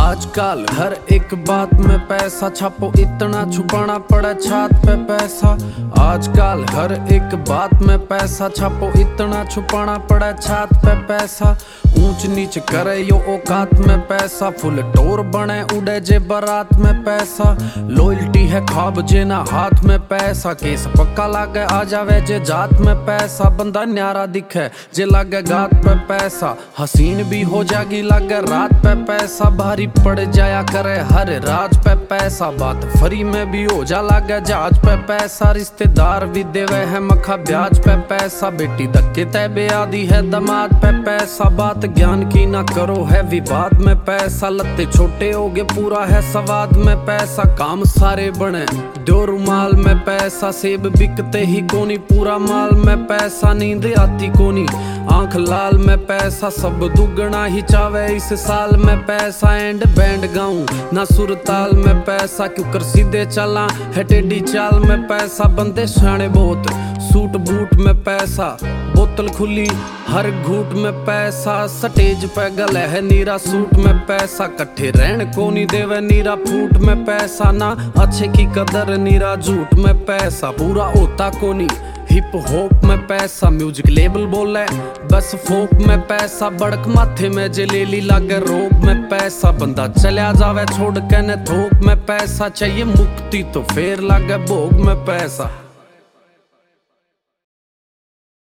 आजकल हर एक बात में पैसा छापो, इतना छुपाना पड़ा छात पे पैसा। आजकल हर एक बात में पैसा छापो, इतना छुपाना पड़ा छात पे पैसा। ऊंच नीच करे यो औकात में पैसा, फुल टोर बने उड़े जे बारात में पैसा। लॉयल्टी है ख्वाब जे ना हाथ में पैसा, केस पक्का लागे आ जावे जे जात में पैसा। बंदा न्यारा दिखे जे लागे गात पे पैसा, हसीन भी हो जाएगी लागे रात पे पैसा। भारी पड़ जाया करे हर राज पे पैसा, बात फ्री में भी हो जा लागे जहाज पे पैसा। रिश्तेदार भी देवे है मखा ब्याज पे पैसा, बेटी धक्के तय बेआदी है दमाद पे पैसा। बात ज्ञान की ना करो है विवाद में पैसा, लत्ते छोटे हो गए पूरा है सवाद में पैसा। काम सारे बने दो रुमाल में पैसा, सेब बिकते ही कोनी पूरा माल में पैसा। नींद आती कोनी आंख लाल में पैसा, सब दुगना ही चावे इस साल में पैसा। एंड बैंड गाऊं ना सुर ताल में पैसा, क्यों कर सीधे चला है टेढ़ी चाल में पैसा। बंदे शाने बहुत सूट बूट में पैसा, बोतल खुली हर घूट में पैसा। स्टेज पे गले है नीरा सूट में पैसा, कट्ठे रहन को नहीं देवे नीरा फूट में पैसा। ना अच्छे की कदर नीरा झूठ में पैसा, पूरा होता को नहीं हिप हॉप में पैसा। म्यूजिक लेबल बोले बस फोक में पैसा, बड़क माथे में जलेली लागे रोग में पैसा। बंदा चला जावे छोड़ के न थोक में पैसा, चाहिए मुक्ति तो फेर लागे भोग में पैसा।